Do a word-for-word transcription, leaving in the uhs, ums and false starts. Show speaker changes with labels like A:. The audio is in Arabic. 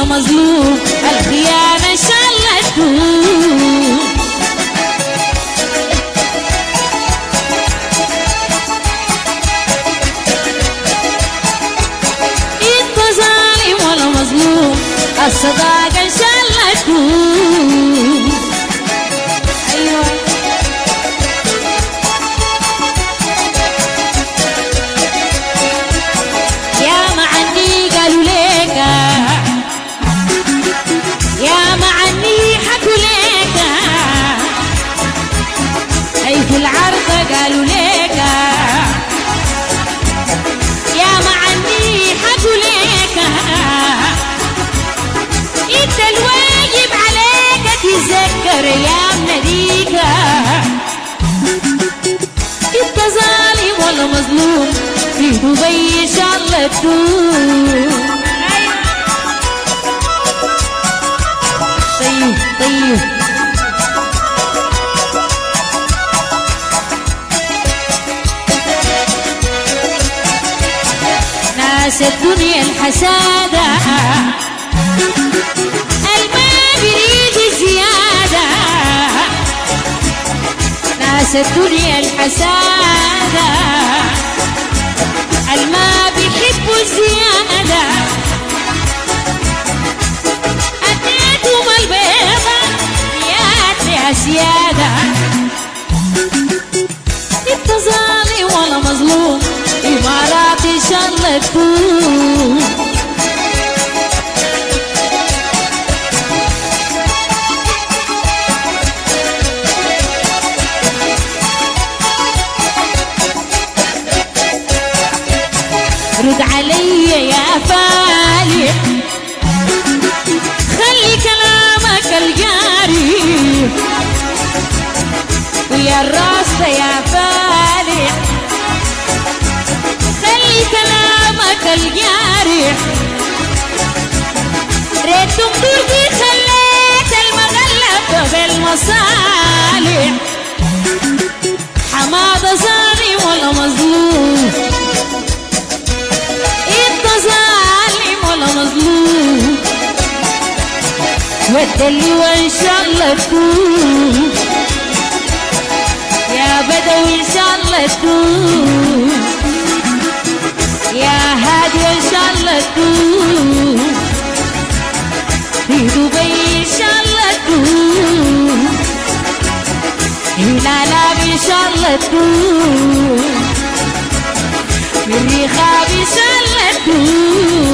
A: مظلوم الخيانة إن شاء الله تكون. انت ظالم ولا مظلوم الصداقة إن شاء الله تكون. أيوة يا ما عني قالوا ليك، يا ما عني حكوا ليك، أي في العرض قالوا ليك، يا ما عني حكوا ليك. انت الواجب عليك تتذكر يا مناديك. انت ظالم ولا مظلوم في دبي ان شاء الله تكون. طيب طيب ناس الدنيا الحسادة الما بريد زيادة، ناس الدنيا الحسادة الما بيحبوا الزيادة. أديتهم البيضة ميات لها سيادة. انت ظالم ولا مظلوم إمارات إن شاء الله تكون. رد علي يا فالح خلي كلامك الجاري، ويا الراس يا فالح خلي كلامك الجارح. ريت دكتورتي خليت المغلب بالمصالح. حماده ظالم ولا مظلوم، انت ظالم ولا مظلوم، والدلي وان شاء الله تكون. يا بدوي ان شاء الله تكون، يا هادي ان شاء الله تكون. في دبي ان شاء الله تكون، هلالاب ان شاء الله تكون، في الرخاب ان شاء الله تكون.